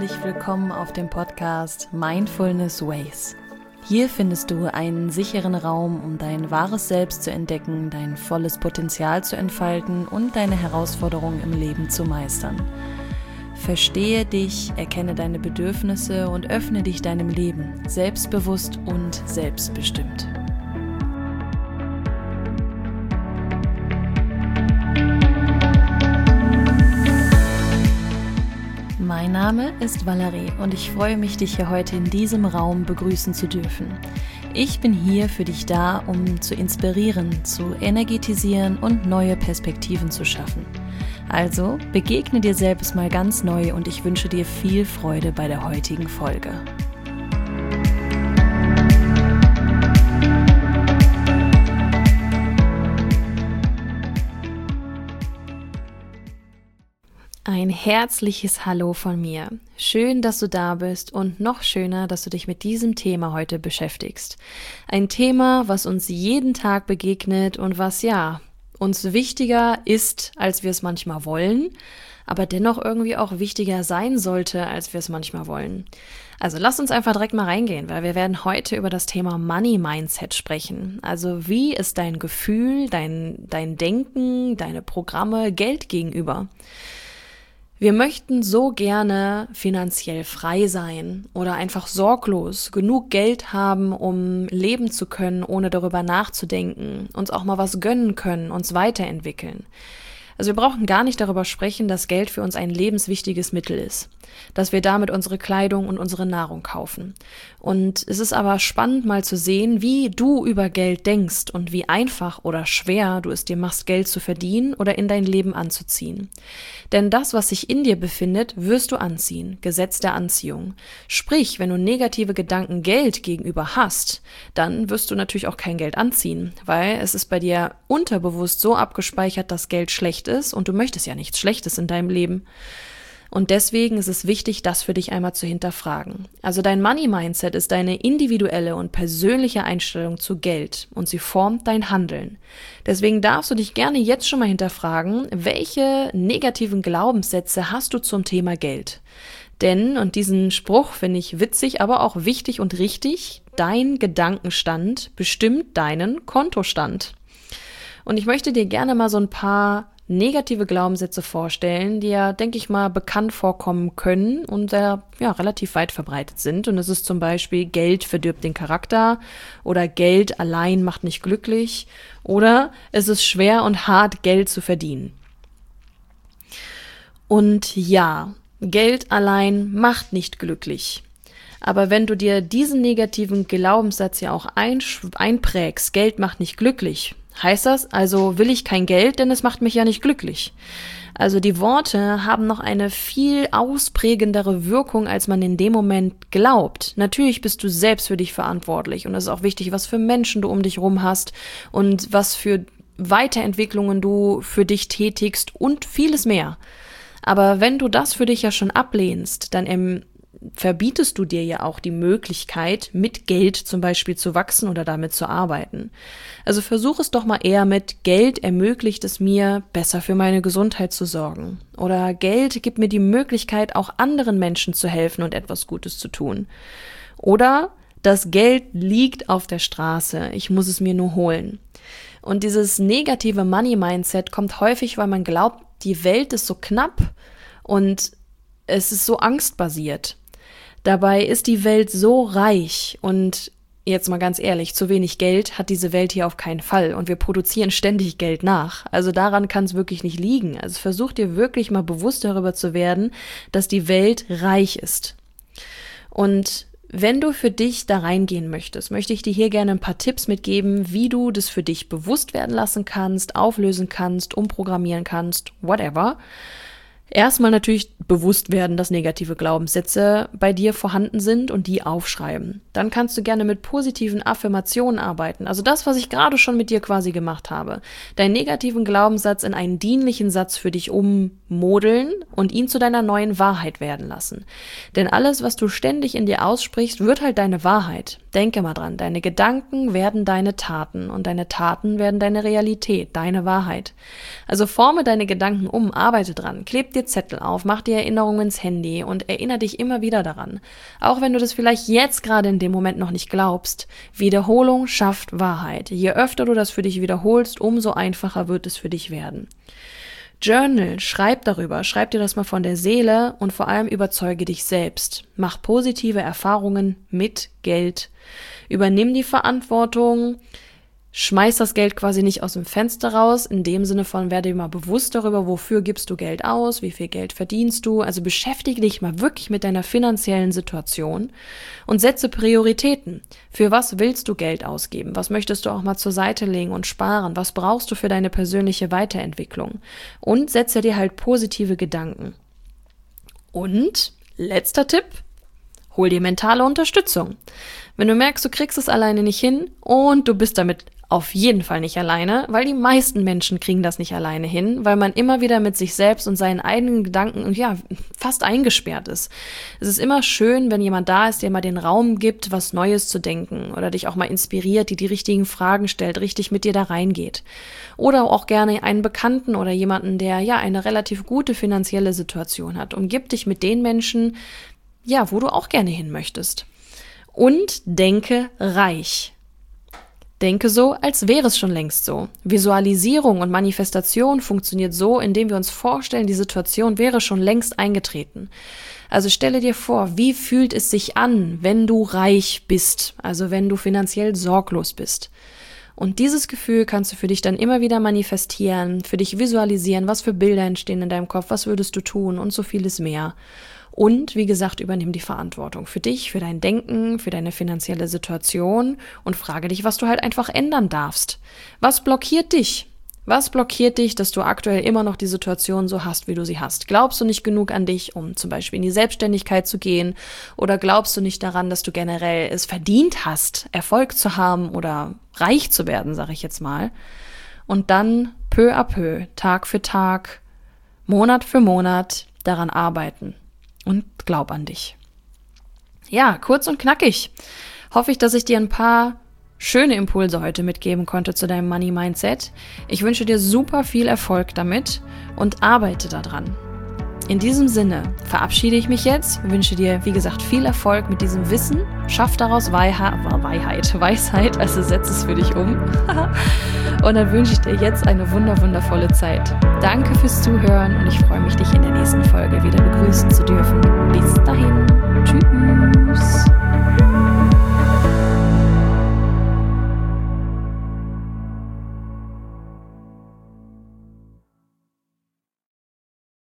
herzlich willkommen auf dem Podcast Mindfulness Ways. Hier findest du einen sicheren Raum, um dein wahres Selbst zu entdecken, dein volles Potenzial zu entfalten und deine Herausforderungen im Leben zu meistern. Verstehe dich, erkenne deine Bedürfnisse und öffne dich deinem Leben, selbstbewusst und selbstbestimmt. Mein Name ist Valerie und ich freue mich, dich hier heute in diesem Raum begrüßen zu dürfen. Ich bin hier für dich da, um zu inspirieren, zu energetisieren und neue Perspektiven zu schaffen. Also begegne dir selbst mal ganz neu und ich wünsche dir viel Freude bei der heutigen Folge. Ein herzliches Hallo von mir. Schön, dass du da bist und noch schöner, dass du dich mit diesem Thema heute beschäftigst. Ein Thema, was uns jeden Tag begegnet und was uns wichtiger ist, als wir es manchmal wollen, aber dennoch irgendwie auch wichtiger sein sollte, als wir es manchmal wollen. Also lass uns einfach direkt mal reingehen, weil wir werden heute über das Thema Money Mindset sprechen. Also wie ist dein Gefühl, dein Denken, deine Programme Geld gegenüber? Wir möchten so gerne finanziell frei sein oder einfach sorglos, genug Geld haben, um leben zu können, ohne darüber nachzudenken, uns auch mal was gönnen können, uns weiterentwickeln. Also wir brauchen gar nicht darüber sprechen, dass Geld für uns ein lebenswichtiges Mittel ist, dass wir damit unsere Kleidung und unsere Nahrung kaufen. Und es ist aber spannend mal zu sehen, wie du über Geld denkst und wie einfach oder schwer du es dir machst, Geld zu verdienen oder in dein Leben anzuziehen. Denn das, was sich in dir befindet, wirst du anziehen, Gesetz der Anziehung. Sprich, wenn du negative Gedanken Geld gegenüber hast, dann wirst du natürlich auch kein Geld anziehen, weil es ist bei dir unterbewusst so abgespeichert, dass Geld schlecht ist und du möchtest ja nichts Schlechtes in deinem Leben. Und deswegen ist es wichtig, das für dich einmal zu hinterfragen. Also dein Money-Mindset ist deine individuelle und persönliche Einstellung zu Geld und sie formt dein Handeln. Deswegen darfst du dich gerne jetzt schon mal hinterfragen, welche negativen Glaubenssätze hast du zum Thema Geld? Denn, und diesen Spruch finde ich witzig, aber auch wichtig und richtig, dein Gedankenstand bestimmt deinen Kontostand. Und ich möchte dir gerne mal so ein paar negative Glaubenssätze vorstellen, die ja, denke ich mal, bekannt vorkommen können und sehr, relativ weit verbreitet sind. Und es ist zum Beispiel, Geld verdirbt den Charakter oder Geld allein macht nicht glücklich oder es ist schwer und hart, Geld zu verdienen. Und ja, Geld allein macht nicht glücklich. Aber wenn du dir diesen negativen Glaubenssatz ja auch einprägst, Geld macht nicht glücklich, heißt das, also will ich kein Geld, denn es macht mich ja nicht glücklich. Also die Worte haben noch eine viel ausprägendere Wirkung, als man in dem Moment glaubt. Natürlich bist du selbst für dich verantwortlich und es ist auch wichtig, was für Menschen du um dich rum hast und was für Weiterentwicklungen du für dich tätigst und vieles mehr. Aber wenn du das für dich ja schon ablehnst, dann verbietest du dir ja auch die Möglichkeit, mit Geld zum Beispiel zu wachsen oder damit zu arbeiten. Also versuch es doch mal eher mit Geld ermöglicht es mir, besser für meine Gesundheit zu sorgen. Oder Geld gibt mir die Möglichkeit, auch anderen Menschen zu helfen und etwas Gutes zu tun. Oder das Geld liegt auf der Straße, ich muss es mir nur holen. Und dieses negative Money-Mindset kommt häufig, weil man glaubt, die Welt ist so knapp und es ist so angstbasiert. Dabei ist die Welt so reich und jetzt mal ganz ehrlich, zu wenig Geld hat diese Welt hier auf keinen Fall und wir produzieren ständig Geld nach. Also daran kann es wirklich nicht liegen. Also versuch dir wirklich mal bewusst darüber zu werden, dass die Welt reich ist. Und wenn du für dich da reingehen möchtest, möchte ich dir hier gerne ein paar Tipps mitgeben, wie du das für dich bewusst werden lassen kannst, auflösen kannst, umprogrammieren kannst, whatever. Erstmal natürlich bewusst werden, dass negative Glaubenssätze bei dir vorhanden sind und die aufschreiben. Dann kannst du gerne mit positiven Affirmationen arbeiten. Also das, was ich gerade schon mit dir quasi gemacht habe. Deinen negativen Glaubenssatz in einen dienlichen Satz für dich ummodeln und ihn zu deiner neuen Wahrheit werden lassen. Denn alles, was du ständig in dir aussprichst, wird halt deine Wahrheit. Denke mal dran, deine Gedanken werden deine Taten und deine Taten werden deine Realität, deine Wahrheit. Also forme deine Gedanken um, arbeite dran, kleb dir dir Zettel auf, mach dir Erinnerungen ins Handy und erinnere dich immer wieder daran. Auch wenn du das vielleicht jetzt gerade in dem Moment noch nicht glaubst. Wiederholung schafft Wahrheit. Je öfter du das für dich wiederholst, umso einfacher wird es für dich werden. Journal, schreib darüber, schreib dir das mal von der Seele und vor allem überzeuge dich selbst. Mach positive Erfahrungen mit Geld. Übernimm die Verantwortung, schmeiß das Geld quasi nicht aus dem Fenster raus, in dem Sinne von, werde dir mal bewusst darüber, wofür gibst du Geld aus, wie viel Geld verdienst du, also beschäftige dich mal wirklich mit deiner finanziellen Situation und setze Prioritäten. Für was willst du Geld ausgeben? Was möchtest du auch mal zur Seite legen und sparen? Was brauchst du für deine persönliche Weiterentwicklung? Und setze dir halt positive Gedanken. Und letzter Tipp, hol dir mentale Unterstützung. Wenn du merkst, du kriegst es alleine nicht hin und du bist damit auf jeden Fall nicht alleine, weil die meisten Menschen kriegen das nicht alleine hin, weil man immer wieder mit sich selbst und seinen eigenen Gedanken fast eingesperrt ist. Es ist immer schön, wenn jemand da ist, der mal den Raum gibt, was Neues zu denken oder dich auch mal inspiriert, die richtigen Fragen stellt, richtig mit dir da reingeht. Oder auch gerne einen Bekannten oder jemanden, der eine relativ gute finanzielle Situation hat. Umgib dich mit den Menschen, wo du auch gerne hin möchtest. Und denke reich. Denke so, als wäre es schon längst so. Visualisierung und Manifestation funktioniert so, indem wir uns vorstellen, die Situation wäre schon längst eingetreten. Also stelle dir vor, wie fühlt es sich an, wenn du reich bist, also wenn du finanziell sorglos bist. Und dieses Gefühl kannst du für dich dann immer wieder manifestieren, für dich visualisieren, was für Bilder entstehen in deinem Kopf, was würdest du tun und so vieles mehr. Und wie gesagt, übernimm die Verantwortung für dich, für dein Denken, für deine finanzielle Situation und frage dich, was du halt einfach ändern darfst. Was blockiert dich? Was blockiert dich, dass du aktuell immer noch die Situation so hast, wie du sie hast? Glaubst du nicht genug an dich, um zum Beispiel in die Selbstständigkeit zu gehen? Oder glaubst du nicht daran, dass du generell es verdient hast, Erfolg zu haben oder reich zu werden, sage ich jetzt mal? Und dann peu à peu, Tag für Tag, Monat für Monat daran arbeiten. Und glaub an dich. Ja, kurz und knackig. Hoffe ich, dass ich dir ein paar schöne Impulse heute mitgeben konnte zu deinem Money Mindset. Ich wünsche dir super viel Erfolg damit und arbeite daran. In diesem Sinne verabschiede ich mich jetzt, wünsche dir, wie gesagt, viel Erfolg mit diesem Wissen, schaff daraus Weisheit, also setz es für dich um. Und dann wünsche ich dir jetzt eine wundervolle Zeit. Danke fürs Zuhören und ich freue mich, dich in der nächsten Folge wieder begrüßen zu dürfen. Bis dahin. Tschüss.